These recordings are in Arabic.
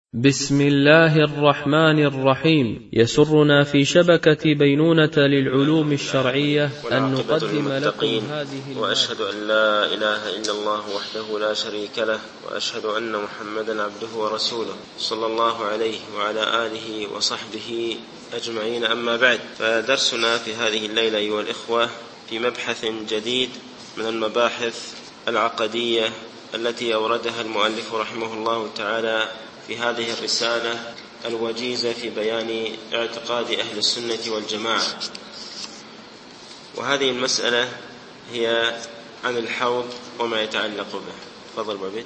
بسم الله الرحمن الرحيم. يسرنا في شبكة بينونة للعلوم الشرعية أن نقدم لكم هذه وأشهد أن لا إله إلا الله وحده لا شريك له، وأشهد أن محمدا عبده ورسوله صلى الله عليه وعلى آله وصحبه أجمعين. أما بعد، فدرسنا في هذه الليلة أيها الإخوة في مبحث جديد من المباحث العقدية التي أوردها المؤلف رحمه الله تعالى في هذه الرسالة الوجيزة في بيان اعتقاد أهل السنة والجماعة. وهذه المسألة هي عن الحوض وما يتعلق به. تفضل بعبد.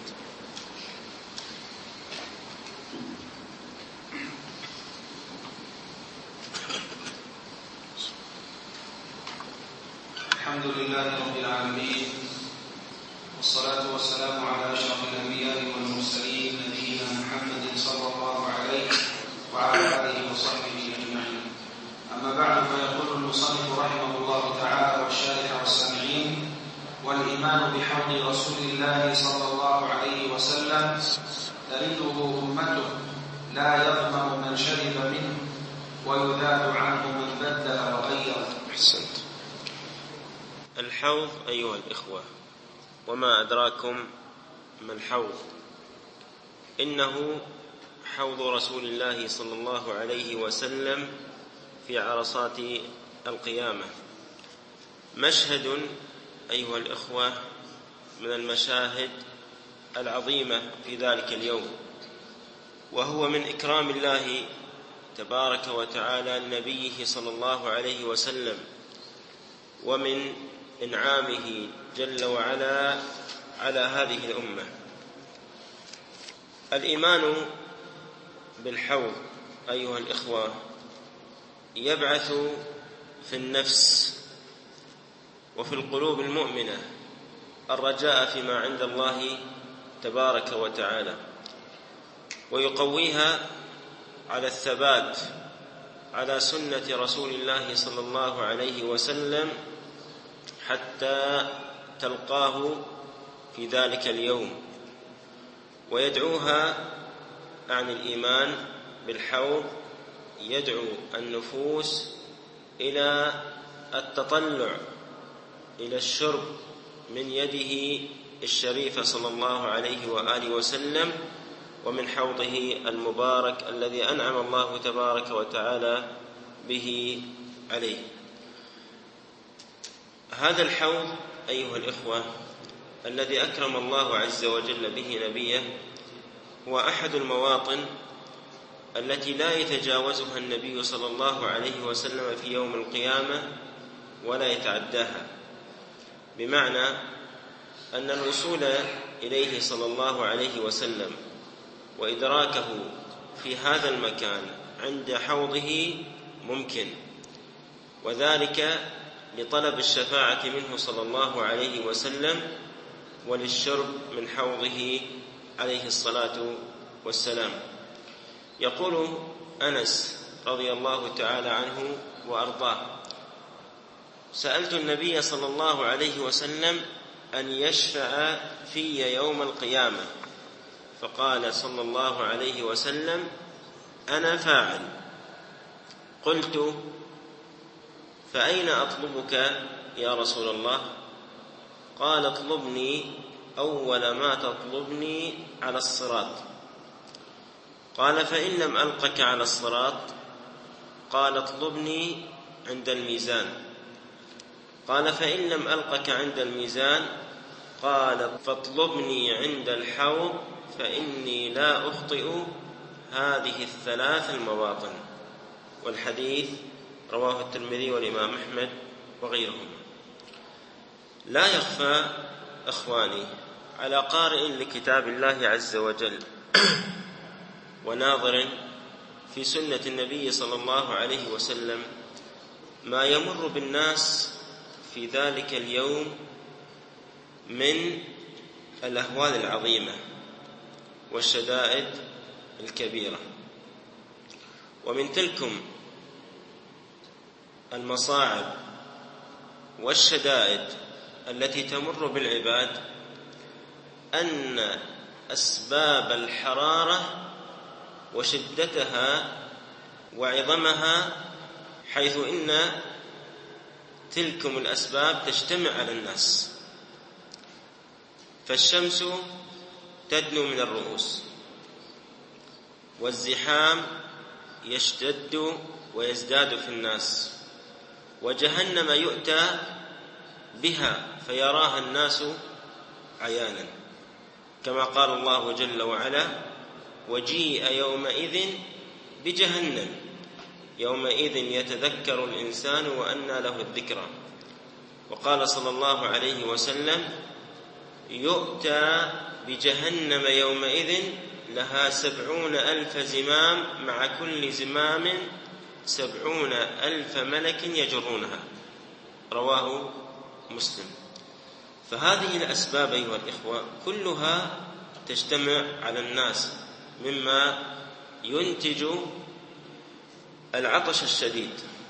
الحمد لله رب العالمين، والصلاة والسلام على أشرف الأنبياء والمرسلين نبينا محمد صلى الله عليه وعلى آله وصحبه أجمعين. أما بعد، فيقول المصنف رحمه الله تعالى والشارح والسامعين: والإيمان بحوض رسول الله صلى الله عليه وسلم ترده أمته، لا يظمأ من شرب منه ويذاد عنه من بدل وغير. أحسنت. الحوض أيها الإخوة، وما أدراكم ما الحوض؟ إنه حوض رسول الله صلى الله عليه وسلم في عرصات القيامة، مشهد أيها الإخوة من المشاهد العظيمة في ذلك اليوم، وهو من إكرام الله تبارك وتعالى لنبيه صلى الله عليه وسلم، ومن إنعامه جل وعلا على هذه الأمة. الإيمان بالحوض أيها الإخوة يبعث في النفس وفي القلوب المؤمنة الرجاء فيما عند الله تبارك وتعالى، ويقويها على الثبات على سنة رسول الله صلى الله عليه وسلم حتى تلقاه في ذلك اليوم. ويدعوها عن الإيمان بالحوض، يدعو النفوس إلى التطلع إلى الشرب من يده الشريفة صلى الله عليه وآله وسلم، ومن حوضه المبارك الذي أنعم الله تبارك وتعالى به عليه. هذا الحوض أيها الإخوة الذي أكرم الله عز وجل به نبيه هو أحد المواطن التي لا يتجاوزها النبي صلى الله عليه وسلم في يوم القيامة ولا يتعداها، بمعنى أن الوصول إليه صلى الله عليه وسلم وإدراكه في هذا المكان عند حوضه ممكن، وذلك لطلب الشفاعة منه صلى الله عليه وسلم وللشرب من حوضه عليه الصلاة والسلام. يقول أنس رضي الله تعالى عنه وأرضاه: سألت النبي صلى الله عليه وسلم أن يشفع في يوم القيامة، فقال صلى الله عليه وسلم: أنا فاعل. قلت: فأين أطلبك يا رسول الله؟ قال: اطلبني أول ما تطلبني على الصراط. قال: فإن لم ألقك على الصراط؟ قال: اطلبني عند الميزان. قال: فإن لم ألقك عند الميزان؟ قال: فاطلبني عند الحوض، فإني لا أخطئ هذه الثلاث المواطن. والحديث رواه الترمذي والإمام أحمد وغيرهم. لا يخفى أخواني على قارئ لكتاب الله عز وجل وناظر في سنة النبي صلى الله عليه وسلم ما يمر بالناس في ذلك اليوم من الأهوال العظيمة والشدائد الكبيرة. ومن تلكم المصاعب والشدائد التي تمر بالعباد أن أسباب الحرارة وشدتها وعظمها، حيث إن تلكم الأسباب تجتمع على الناس. فالشمس تدنو من الرؤوس، والزحام يشتد ويزداد في الناس، وجهنم يؤتى بها فيراها الناس عيانا، كما قال الله جل وعلا: وجيء يومئذ بجهنم يومئذ يتذكر الإنسان وأنى له الذكرى. وقال صلى الله عليه وسلم: يؤتى بجهنم يومئذ لها 70,000 زمام، مع كل زمام 70,000 ملك يجرونها. رواه مسلم. فهذه الأسباب أيها الإخوة كلها تجتمع على الناس، مما ينتج العطش الشديد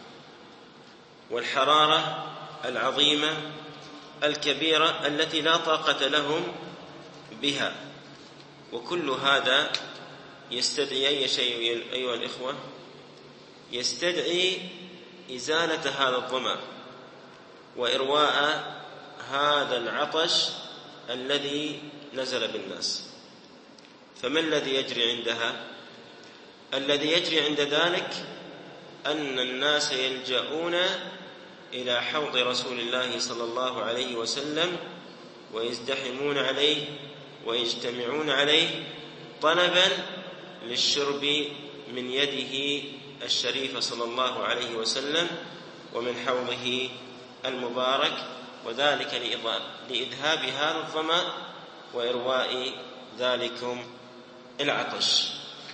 والحرارة العظيمة الكبيرة التي لا طاقة لهم بها. وكل هذا يستدعي أي شيء أيها الإخوة؟ يستدعي إزالة هذا الظمأ وإرواء هذا العطش الذي نزل بالناس. فما الذي يجري عندها؟ الذي يجري عند ذلك أن الناس يلجؤون إلى حوض رسول الله صلى الله عليه وسلم، ويزدحمون عليه ويجتمعون عليه طلبا للشرب من يده الشريفة صلى الله عليه وسلم ومن حوضه المبارك، وذلك لإذهاب هذا الظمأ وإرواء ذلكم العطش.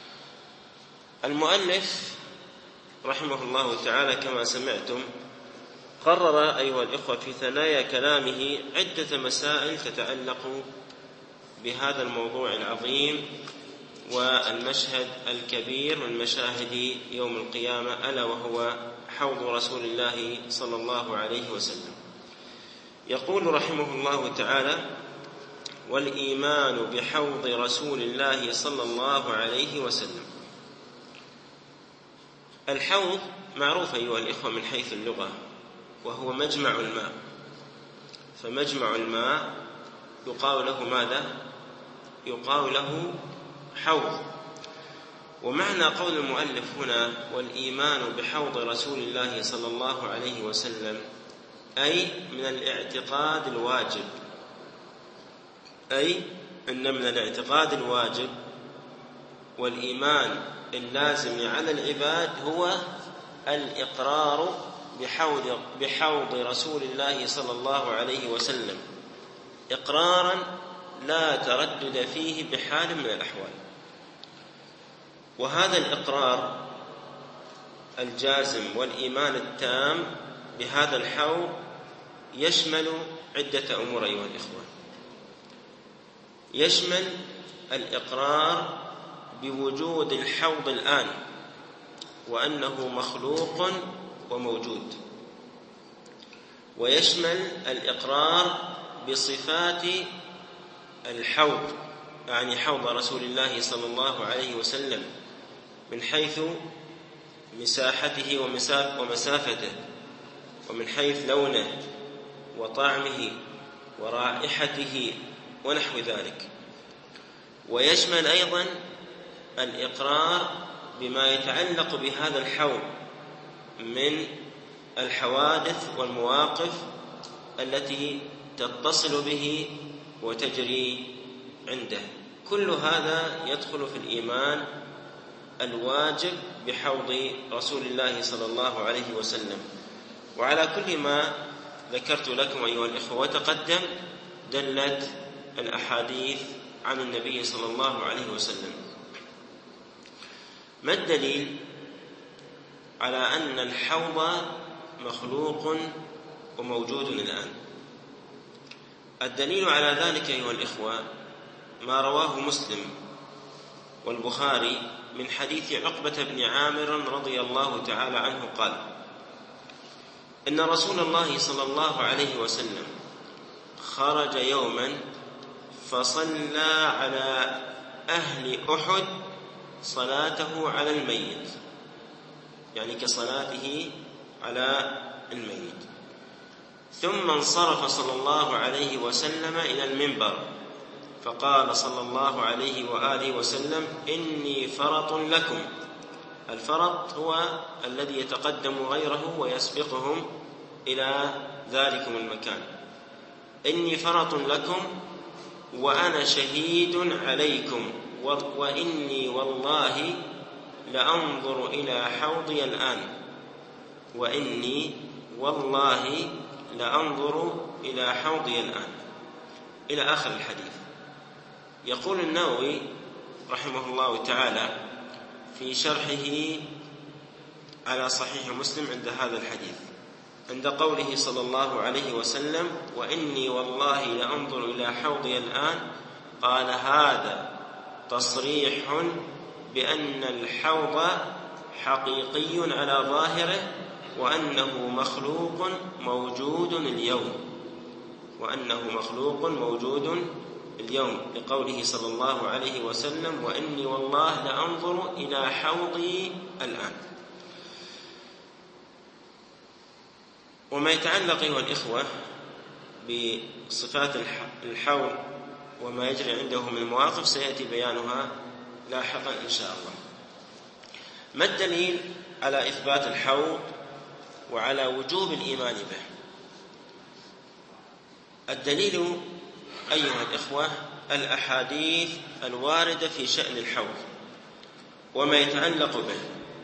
المؤلف رحمه الله تعالى كما سمعتم قرر أيها الإخوة في ثنايا كلامه عدة مسائل تتعلق بهذا الموضوع العظيم والمشهد الكبير من مشاهد يوم القيامة، ألا وهو حوض رسول الله صلى الله عليه وسلم. يقول رحمه الله تعالى: والإيمان بحوض رسول الله صلى الله عليه وسلم. الحوض معروف أيها الإخوة من حيث اللغة، وهو مجمع الماء، فمجمع الماء يقال له ماذا؟ يقال له حوض. ومعنى قول المؤلف هنا والإيمان بحوض رسول الله صلى الله عليه وسلم أي من الاعتقاد الواجب، أي أن من الاعتقاد الواجب والإيمان اللازم على العباد هو الإقرار بحوض رسول الله صلى الله عليه وسلم إقرارا لا تردد فيه بحال من الأحوال. وهذا الإقرار الجازم والإيمان التام بهذا الحوض يشمل عدة أمور أيها الإخوة. يشمل الإقرار بوجود الحوض الآن، وأنه مخلوق وموجود. ويشمل الإقرار بصفات الحوض، يعني حوض رسول الله صلى الله عليه وسلم، من حيث مساحته ومسافته، ومن حيث لونه وطعمه ورائحته ونحو ذلك. ويشمل أيضا الإقرار بما يتعلق بهذا الحوض من الحوادث والمواقف التي تتصل به وتجري عنده. كل هذا يدخل في الإيمان الواجب بحوض رسول الله صلى الله عليه وسلم. وعلى كل ما ذكرت لكم أيها الإخوة وتقدم دلت الأحاديث عن النبي صلى الله عليه وسلم. ما الدليل على أن الحوض مخلوق وموجود الآن؟ الدليل على ذلك أيها الإخوة ما رواه مسلم والبخاري من حديث عقبة بن عامر رضي الله تعالى عنه قال: إن رسول الله صلى الله عليه وسلم خرج يوما فصلى على أهل أحد صلاته على الميت، يعني كصلاته على الميت. ثم انصرف صلى الله عليه وسلم إلى المنبر فقال صلى الله عليه وآله وسلم: إني فرط لكم. الفرط هو الذي يتقدم غيره ويسبقهم إلى ذلكم المكان. إني فرط لكم وأنا شهيد عليكم، وإني والله لأنظر إلى حوضي الآن، وإني والله لأنظر إلى حوضي الآن، إلى آخر الحديث. يقول النووي رحمه الله تعالى في شرحه على صحيح مسلم عند هذا الحديث، عند قوله صلى الله عليه وسلم: وإني والله لأنظر إلى حوضي الآن، قال: هذا تصريح بأن الحوض حقيقي على ظاهره، وأنه مخلوق موجود اليوم، وأنه مخلوق موجود اليوم، لقوله صلى الله عليه وسلم: وإني والله لأنظر إلى حوضي الآن. وما يتعلق أيها الإخوة بصفات الحوض وما يجري عنده من مواقف سيأتي بيانها لاحقا إن شاء الله. ما الدليل على إثبات الحوض وعلى وجوب الإيمان به؟ الدليل أيها الإخوة الأحاديث الواردة في شأن الحوض وما يتعلق به،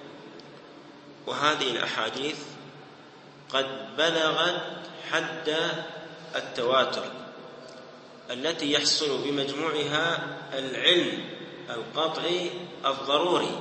وهذه الأحاديث قد بلغت حد التواتر التي يحصل بمجموعها العلم القطعي الضروري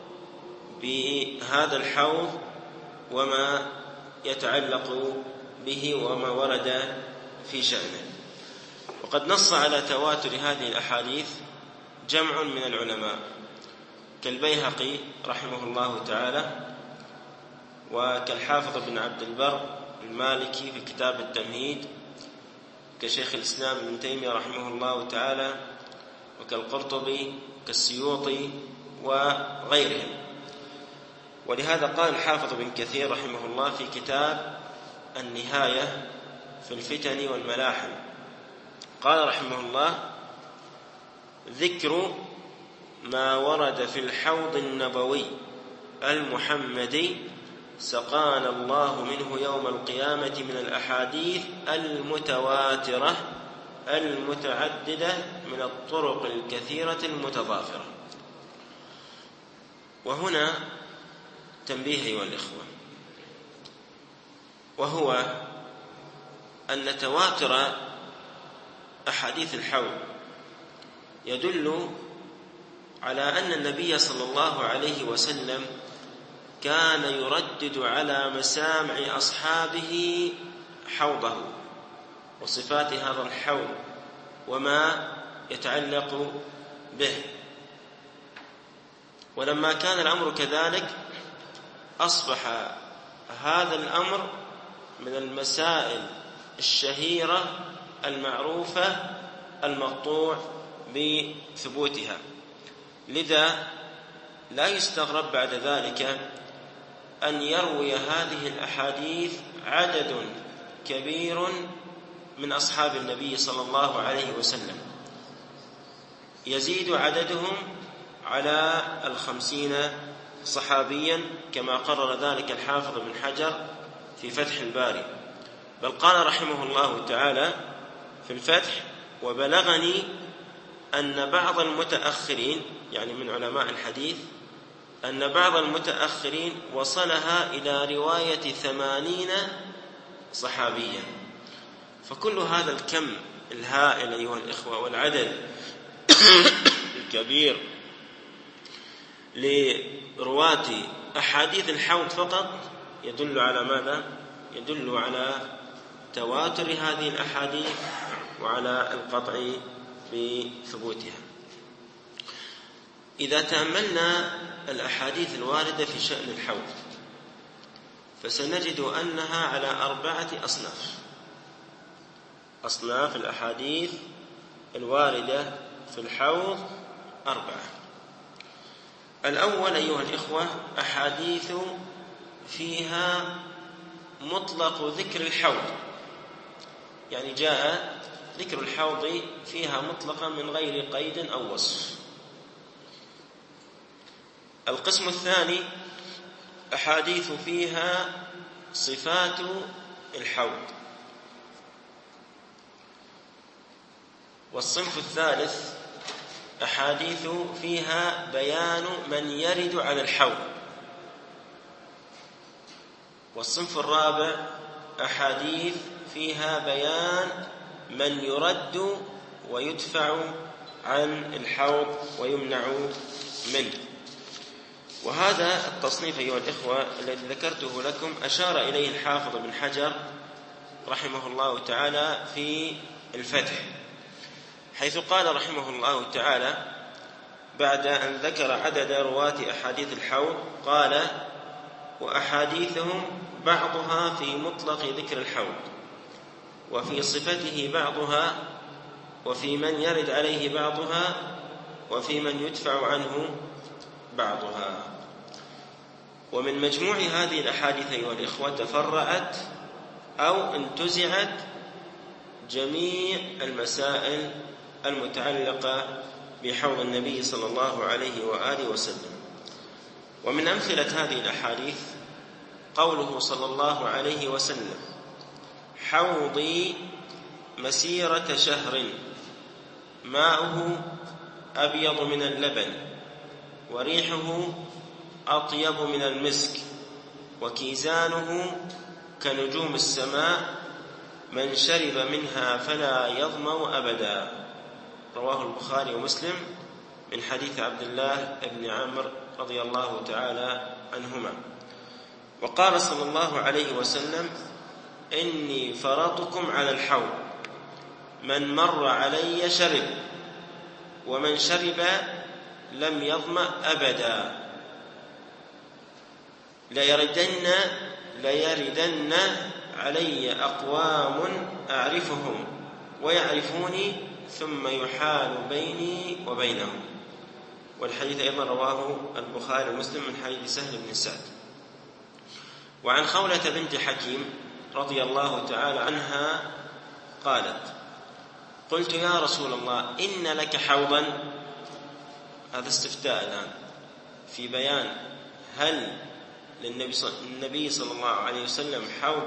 بهذا الحوض وما يتعلق به وما ورد في شأنه. وقد نص على تواتر هذه الأحاديث جمع من العلماء كالبيهقي رحمه الله تعالى، وكالحافظ بن عبد البر المالكي في كتاب التمهيد، كشيخ الإسلام ابن تيمية رحمه الله تعالى، وكالقرطبي كالسيوطي وغيرهم. ولهذا قال الحافظ بن كثير رحمه الله في كتاب النهاية في الفتن والملاحم، قال رحمه الله: ذكر ما ورد في الحوض النبوي المحمدي سقانا الله منه يوم القيامة من الأحاديث المتواترة المتعددة من الطرق الكثيرة المتضافرة. وهنا تنبيه أيها الإخوة، وهو أن تواتر أحاديث الحوض يدل على أن النبي صلى الله عليه وسلم كان يردد على مسامع أصحابه حوضه وصفات هذا الحوض وما يتعلق به. ولما كان الأمر كذلك أصبح هذا الأمر من المسائل الشهيرة المعروفة المقطوع بثبوتها، لذا لا يستغرب بعد ذلك أن يروي هذه الأحاديث عدد كبير من أصحاب النبي صلى الله عليه وسلم، يزيد عددهم على 50 صحابيا كما قرر ذلك الحافظ بن حجر في فتح الباري. بل قال رحمه الله تعالى في الفتح: وبلغني أن بعض المتأخرين، يعني من علماء الحديث، أن بعض المتأخرين وصلها إلى رواية 80 صحابيا. فكل هذا الكم الهائل أيها الإخوة والعدد الكبير لرواة أحاديث الحوض فقط يدل على ماذا؟ يدل على تواتر هذه الأحاديث وعلى القطع بثبوتها. إذا تأملنا الأحاديث الواردة في شأن الحوض فسنجد أنها على 4 أصناف الأحاديث الواردة في الحوض 4. الأول أيها الإخوة أحاديث فيها مطلق ذكر الحوض، يعني جاء ذكر الحوض فيها مطلقا من غير قيد أو وصف. القسم الثاني أحاديث فيها صفات الحوض. والصنف الثالث أحاديث فيها بيان من يرد على الحوض. والصنف الرابع أحاديث فيها بيان من يرد ويدفع عن الحوض ويمنع منه. وهذا التصنيف أيها الإخوة الذي ذكرته لكم أشار إليه الحافظ بن حجر رحمه الله تعالى في الفتح، حيث قال رحمه الله تعالى بعد أن ذكر عدد رواة أحاديث الحوض قال: وأحاديثهم بعضها في مطلق ذكر الحوض، وفي صفته بعضها، وفي من يرد عليه بعضها، وفي من يدفع عنه بعضها. ومن مجموع هذه الأحاديث أيها الإخوة تفرعت أو انتزعت جميع المسائل المتعلقة بحوض النبي صلى الله عليه وآله وسلم. ومن أمثلة هذه الأحاديث قوله صلى الله عليه وسلم: حوضي مسيرة شهر ماؤه أبيض من اللبن وريحه أطيب من المسك وكيزانه كنجوم السماء من شرب منها فلا يظمأ أبدا. رواه البخاري ومسلم من حديث عبد الله بن عمرو رضي الله تعالى عنهما. وقال صلى الله عليه وسلم: إني فرطكم على الحوض، من مر علي شرب، ومن شرب لم يظمأ أبدا. ليردن علي أقوام أعرفهم ويعرفوني ثم يحال بيني وبينهم. والحديث أيضا رواه البخاري ومسلم من حديث سهل بن سعد. وعن خولة بنت حكيم رضي الله تعالى عنها قالت: قلت يا رسول الله إن لك حوضا. هذا استفتاء الآن في بيان هل للنبي صلى الله عليه وسلم حوض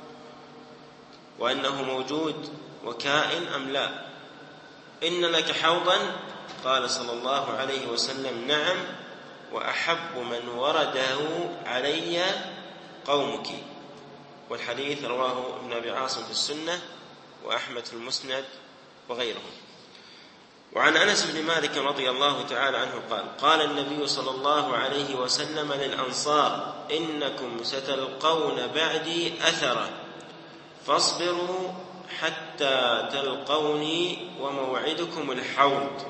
وأنه موجود وكائن أم لا. إن لك حوضا؟ قال صلى الله عليه وسلم: نعم، وأحب من ورده علي قومك. والحديث رواه ابن أبي عاصم في السنة وأحمد في المسند وغيرهم. وعن أنس بن مالك رضي الله تعالى عنه قال: قال النبي صلى الله عليه وسلم للأنصار: إنكم ستلقون بعدي أثرا فاصبروا حتى تلقوني وموعدكم الحوض.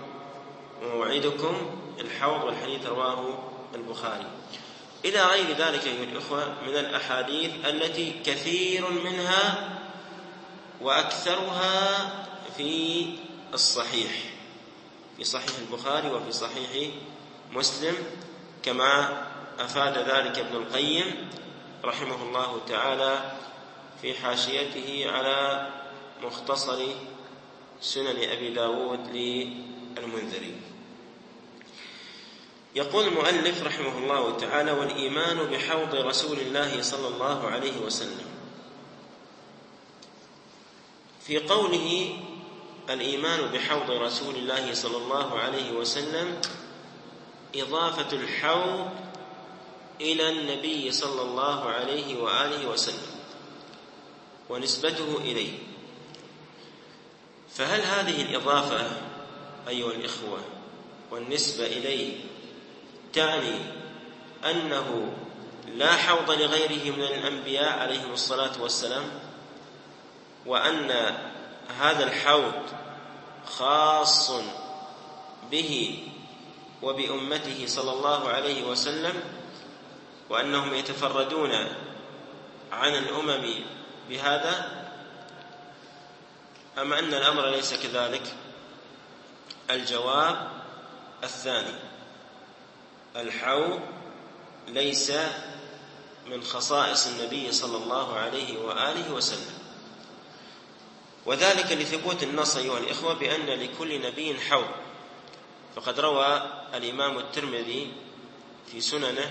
والحديث رواه البخاري. إلى غير ذلك أيها الإخوة من الأحاديث التي كثير منها وأكثرها في الصحيح، في صحيح البخاري وفي صحيح مسلم، كما أفاد ذلك ابن القيم رحمه الله تعالى في حاشيته على مختصر سنن أبي داود للمنذري. يقول المؤلف رحمه الله تعالى: والإيمان بحوض رسول الله صلى الله عليه وسلم. في قوله الإيمان بحوض رسول الله صلى الله عليه وسلم إضافة الحوض إلى النبي صلى الله عليه وآله وسلم ونسبته إليه. فهل هذه الإضافة أيها الإخوة والنسبة إليه تعني أنه لا حوض لغيره من الأنبياء عليهم الصلاة والسلام، وأن هذا الحوض خاص به وبأمته صلى الله عليه وسلم، وأنهم يتفردون عن الأمم بهذا، أم أن الأمر ليس كذلك؟ الجواب الثاني، الحوض ليس من خصائص النبي صلى الله عليه وآله وسلم، وذلك لثبوت النص أيها الإخوة بأن لكل نبي حوض. فقد روى الإمام الترمذي في سننه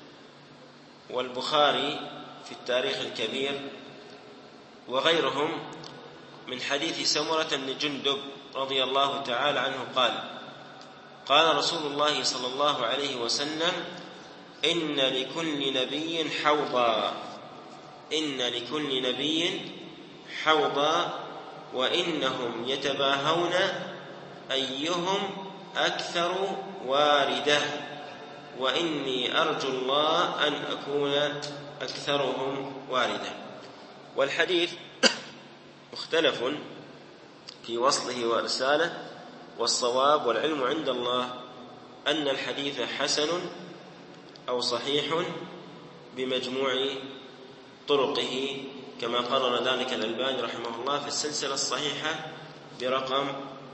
والبخاري في التاريخ الكبير وغيرهم من حديث سمرة بن جندب رضي الله تعالى عنه قال رسول الله صلى الله عليه وسلم: إن لكل نبي حوضا، إن لكل نبي حوضا، وإنهم يتباهون أيهم أكثر واردة، وإني أرجو الله أن أكون أكثرهم واردة. والحديث مختلف في وصله وإرساله، والصواب والعلم عند الله أن الحديث حسن أو صحيح بمجموع طرقه، كما قرر ذلك الألباني رحمه الله في السلسلة الصحيحة برقم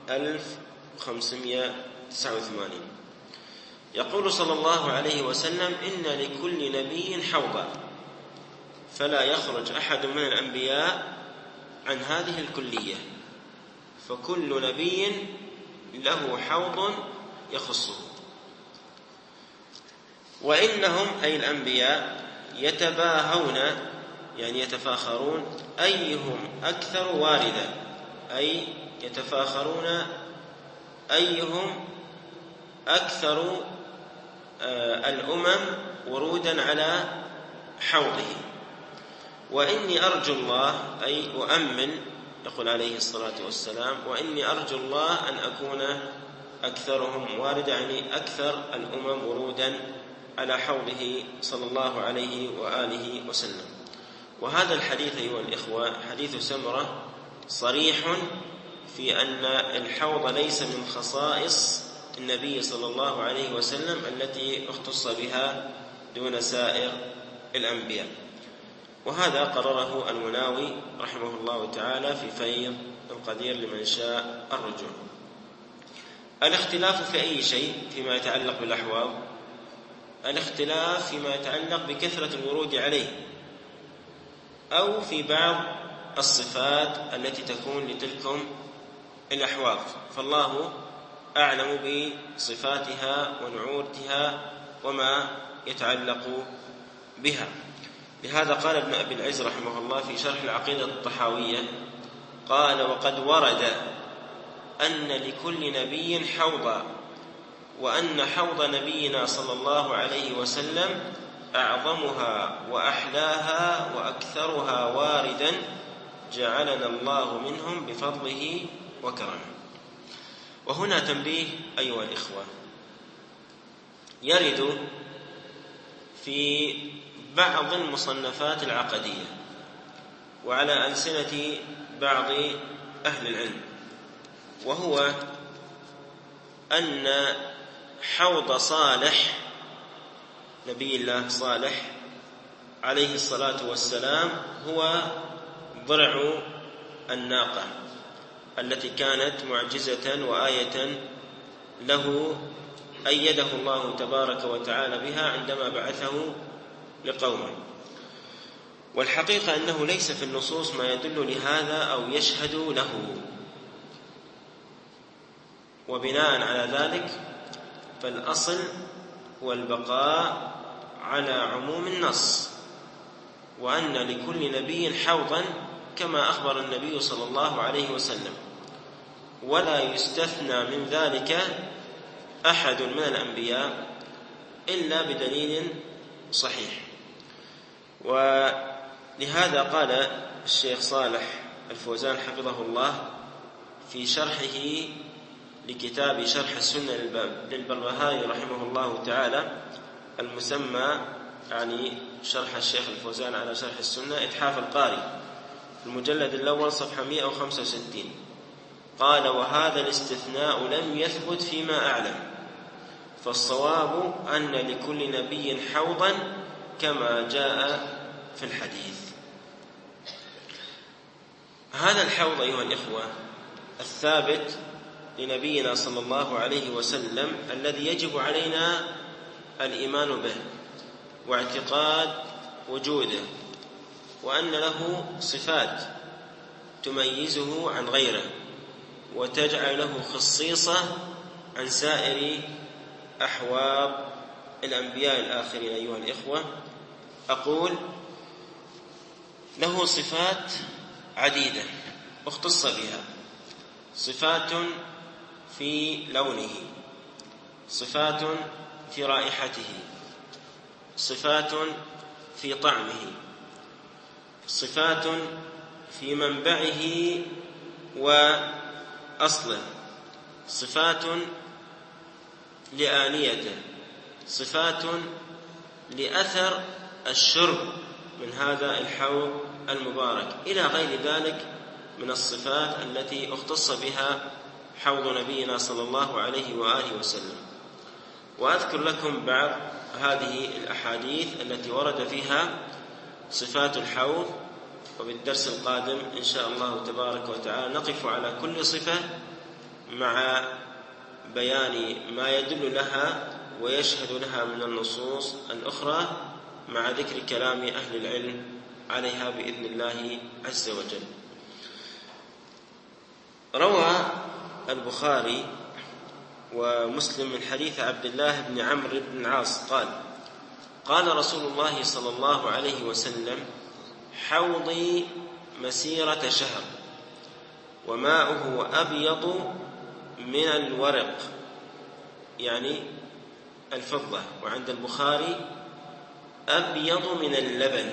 1589. يقول صلى الله عليه وسلم: إن لكل نبي حوضا، فلا يخرج أحد من الأنبياء عن هذه الكلية، فكل نبي له حوض يخصه. وإنهم أي الأنبياء يتباهون، يعني يتفاخرون، أيهم أكثر واردة، أي يتفاخرون أيهم أكثر الأمم ورودا على حوضه. وإني أرجو الله، أي أؤمن، يقول عليه الصلاة والسلام: وإني أرجو الله أن أكون أكثرهم واردة، يعني أكثر الأمم ورودا على حوضه صلى الله عليه وآله وسلم. وهذا الحديث أيها الإخوة حديث سمرة صريح في أن الحوض ليس من خصائص النبي صلى الله عليه وسلم التي اختص بها دون سائر الأنبياء، وهذا قرره المناوي رحمه الله تعالى في فيض القدير لمن شاء الرجوع. الاختلاف في أي شيء فيما يتعلق بالأحواض؟ الاختلاف فيما يتعلق بكثرة الورود عليه، أو في بعض الصفات التي تكون لتلكم الأحواض، فالله أعلم بصفاتها ونعوتها وما يتعلق بها. لهذا قال ابن أبي العز رحمه الله في شرح العقيدة الطحاوية، قال: وقد ورد أن لكل نبي حوضا، وأن حوض نبينا صلى الله عليه وسلم أعظمها وأحلاها وأكثرها واردا، جعلنا الله منهم بفضله وكرمه. وهنا تنبيه أيها الإخوة، يرد في بعض المصنفات العقدية وعلى ألسنة بعض أهل العلم، وهو أن حوض صالح نبي الله صالح عليه الصلاة والسلام هو ضرع الناقة التي كانت معجزة وآية له، أيده الله تبارك وتعالى بها عندما بعثه لقومه. والحقيقة أنه ليس في النصوص ما يدل لهذا أو يشهد له، وبناء على ذلك فالأصل والبقاء على عموم النص، وأن لكل نبي حوضا كما أخبر النبي صلى الله عليه وسلم، ولا يستثنى من ذلك أحد من الأنبياء إلا بدليل صحيح. ولهذا قال الشيخ صالح الفوزان حفظه الله في شرحه لكتاب شرح السنة للبربهاري رحمه الله تعالى المسمى، يعني شرح الشيخ الفوزان على شرح السنة، إتحاف القاري، في المجلد الأول صفحة 165، قال: وهذا الاستثناء لم يثبت فيما أعلم، فالصواب أن لكل نبي حوضا كما جاء في الحديث. هذا الحوض أيها الإخوة الثابت لنبينا صلى الله عليه وسلم الذي يجب علينا الإيمان به واعتقاد وجوده، وأن له صفات تميزه عن غيره وتجعل له خصيصة عن سائر أحواب الأنبياء الآخرين. أيها الإخوة، أقول له صفات عديدة اختص بها، صفات في لونه، صفات في رائحته، صفات في طعمه، صفات في منبعه وأصله، صفات لآنيته، صفات لأثر الشرب من هذا الحوض المبارك، إلى غير ذلك من الصفات التي اختص بها حوض نبينا صلى الله عليه وآله وسلم. وأذكر لكم بعض هذه الأحاديث التي ورد فيها صفات الحوض، وبالدرس القادم إن شاء الله تبارك وتعالى نقف على كل صفة مع بيان ما يدل لها ويشهد لها من النصوص الأخرى، مع ذكر كلام أهل العلم عليها بإذن الله عز وجل. روى البخاري ومسلم من حديث عبد الله بن عمرو بن العاص قال: قال رسول الله صلى الله عليه وسلم: حوضي مسيرة شهر وماؤه أبيض من الورق، يعني الفضة، وعند البخاري أبيض من اللبن،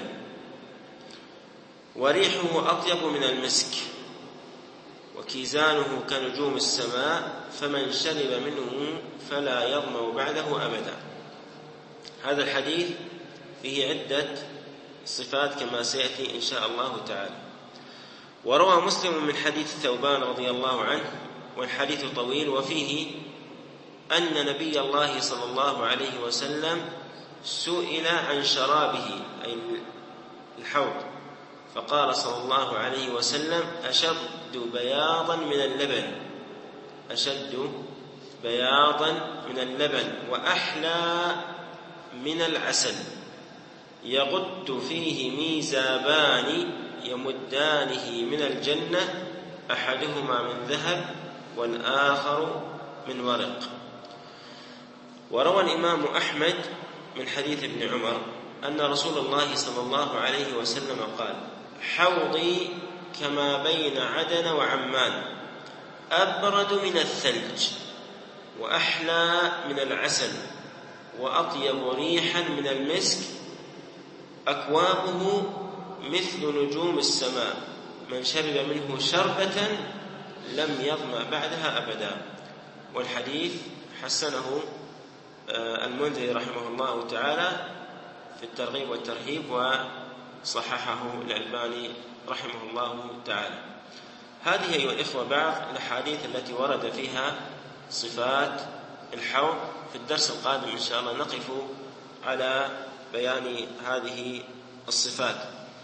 وريحه أطيب من المسك، وكيزانه كنجوم السماء، فمن شرب منه فلا يظمأ بعده أبدا. هذا الحديث فيه عدة صفات كما سيأتي إن شاء الله تعالى. وروى مسلم من حديث ثوبان رضي الله عنه، والحديث طويل، وفيه أن نبي الله صلى الله عليه وسلم سئل عن شرابه أي الحوض، فقال صلى الله عليه وسلم: أشد بياضا من اللبن، أشد بياضا من اللبن، وأحلى من العسل، يغد فيه ميزابان يمدانه من الجنة، أحدهما من ذهب والآخر من ورق. وروى الإمام أحمد من حديث ابن عمر أن رسول الله صلى الله عليه وسلم قال: حوضي كما بين عدن وعمان، أبرد من الثلج، وأحلى من العسل، وأطيب ريحا من المسك، أكوابه مثل نجوم السماء، من شرب منه شربة لم يظمأ بعدها أبدا. والحديث حسنه المنذري رحمه الله تعالى في الترغيب والترهيب، وصححه الألباني رحمه الله تعالى. هذه أيها الإخوة بعض الأحاديث التي ورد فيها صفات الحوض. في الدرس القادم إن شاء الله نقف على بيان هذه الصفات.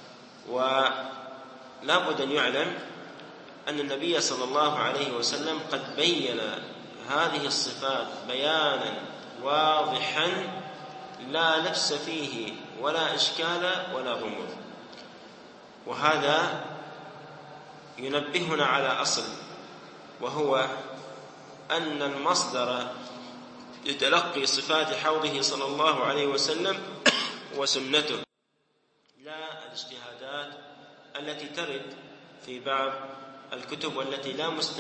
ولا بد أن يعلم أن النبي صلى الله عليه وسلم قد بين هذه الصفات بيانا واضحا لا لبس فيه ولا إشكال ولا غموض. وهذا ينبهنا على أصل، وهو أن المصدر لتلقي صفات حوضه صلى الله عليه وسلم وسنته، لا الاجتهادات التي ترد في بعض الكتب والتي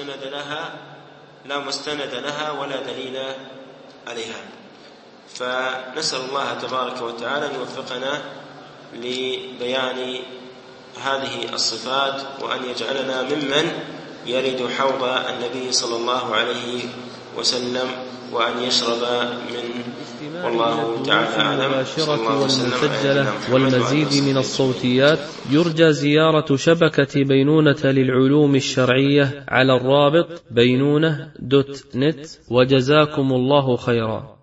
لا مستند لها ولا دليل عليها. فنسأل الله تبارك وتعالى أن يوفقنا لبيان هذه الصفات، وأن يجعلنا ممن يرد حوض النبي صلى الله عليه وسلم وأن يشرب منه. والله تعالى أعلم. المباشرة والمسجلة والمزيد من الصوتيات يرجى زيارة شبكة بينونة للعلوم الشرعية على الرابط بينونة.net. وجزاكم الله خيرا.